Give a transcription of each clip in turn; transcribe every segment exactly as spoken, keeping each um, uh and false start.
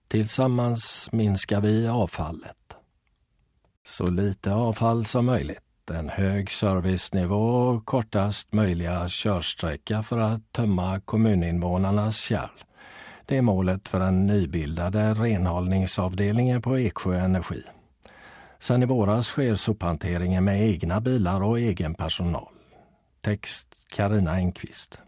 Tillsammans minskar vi avfallet. Så lite avfall som möjligt. En hög servicenivå och kortast möjliga körsträcka för att tömma kommuninvånarnas kärl. Det är målet för den nybildade renhållningsavdelningen på Eksjö Energi. Sen i våras sker sophanteringen med egna bilar och egen personal. Text Carina Enqvist.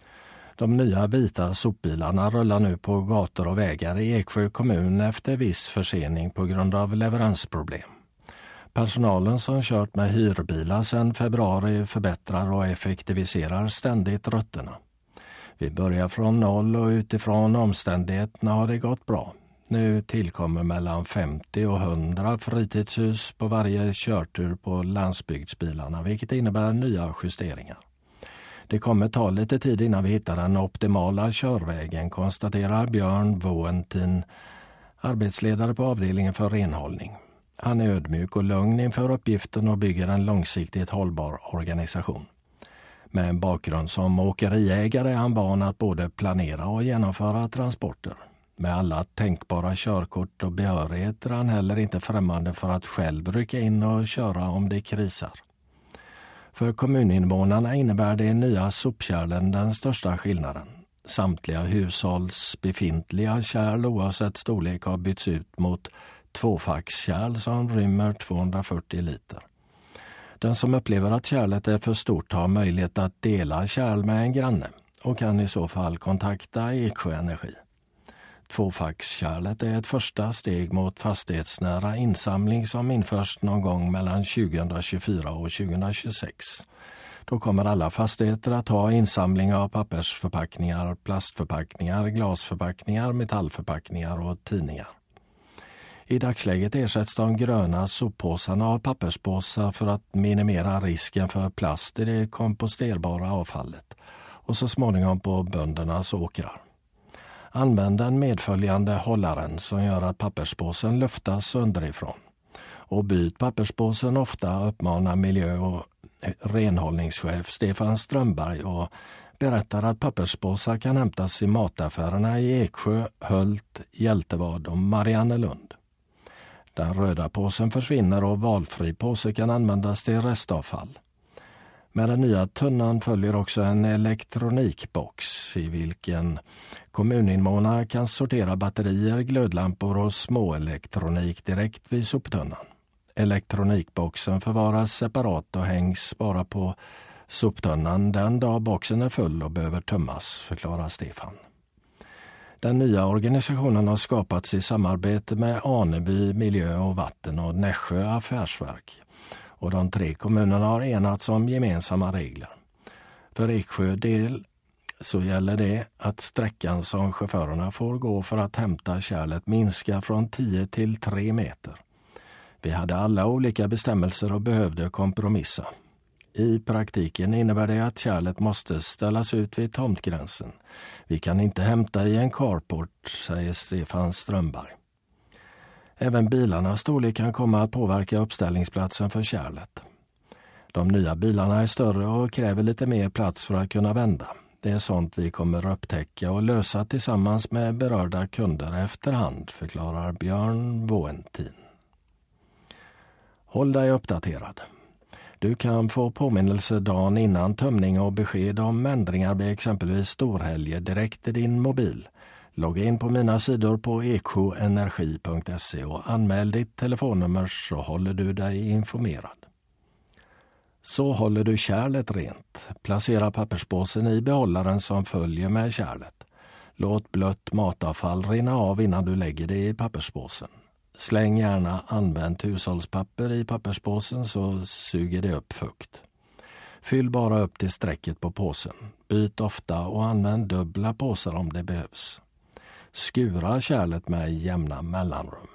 De nya vita sopbilarna rullar nu på gator och vägar i Eksjö kommun efter viss försening på grund av leveransproblem. Personalen som kört med hyrbilar sedan februari förbättrar och effektiviserar ständigt rutterna. Vi börjar från noll och utifrån omständigheterna har det gått bra. Nu tillkommer mellan femtio och hundra fritidshus på varje körtur på landsbygdsbilarna, vilket innebär nya justeringar. Det kommer ta lite tid innan vi hittar den optimala körvägen, konstaterar Björn Voentin, arbetsledare på avdelningen för renhållning. Han är ödmjuk och lugn inför uppgiften och bygger en långsiktigt hållbar organisation. Med en bakgrund som åkeriägare är han van att både planera och genomföra transporter. Med alla tänkbara körkort och behörigheter är han heller inte främmande för att själv rycka in och köra om det krisar. För kommuninvånarna innebär det nya sopkärlen den största skillnaden. Samtliga hushålls befintliga kärl oavsett storlek har bytts ut mot tvåfackskärl som rymmer tvåhundrafyrtio liter. Den som upplever att kärlet är för stort har möjlighet att dela kärl med en granne och kan i så fall kontakta Eksjö Energi. Tvåfackskärlet är ett första steg mot fastighetsnära insamling som införs någon gång mellan tjugohundratjugofyra och tjugohundratjugosex. Då kommer alla fastigheter att ha insamling av pappersförpackningar, plastförpackningar, glasförpackningar, metallförpackningar och tidningar. I dagsläget ersätts de gröna soppåsarna av papperspåsar för att minimera risken för plast i det komposterbara avfallet och så småningom på böndernas åkrar. Använd den medföljande hållaren som gör att papperspåsen luftas underifrån. Och byt papperspåsen ofta, uppmanar miljö- och renhållningschef Stefan Strömberg och berättar att papperspåsar kan hämtas i mataffärerna i Eksjö, Hult, Hjältevad och Mariannelund. Den röda påsen försvinner och valfri påse kan användas till restavfall. Med den nya tunnan följer också en elektronikbox i vilken kommuninvånare kan sortera batterier, glödlampor och småelektronik direkt vid soptunnan. Elektronikboxen förvaras separat och hängs bara på soptunnan den dag boxen är full och behöver tömmas, förklarar Stefan. Den nya organisationen har skapats i samarbete med Aneby Miljö och Vatten och Nässjö Affärsverk. Och de tre kommunerna har enats om gemensamma regler. För Eksjö del så gäller det att sträckan som chaufförerna får gå för att hämta kärlet minskar från tio till tre meter. Vi hade alla olika bestämmelser och behövde kompromissa. I praktiken innebär det att kärlet måste ställas ut vid tomtgränsen. Vi kan inte hämta i en carport, säger Stefan Strömberg. Även bilarnas storlek kan komma att påverka uppställningsplatsen för kärlet. De nya bilarna är större och kräver lite mer plats för att kunna vända. Det är sånt vi kommer upptäcka och lösa tillsammans med berörda kunder efterhand, förklarar Björn Voentin. Håll dig uppdaterad. Du kan få påminnelse dagen innan tömning och besked om ändringar vid exempelvis storhelger direkt i din mobil. Logga in på mina sidor på eksjoenergi punkt se och anmäl ditt telefonnummer så håller du dig informerad. Så håller du kärlet rent. Placera papperspåsen i behållaren som följer med kärlet. Låt blött matavfall rinna av innan du lägger det i papperspåsen. Släng gärna använt hushållspapper i papperspåsen så suger det upp fukt. Fyll bara upp till strecket på påsen. Byt ofta och använd dubbla påsar om det behövs. Skura kärlet med jämna mellanrum.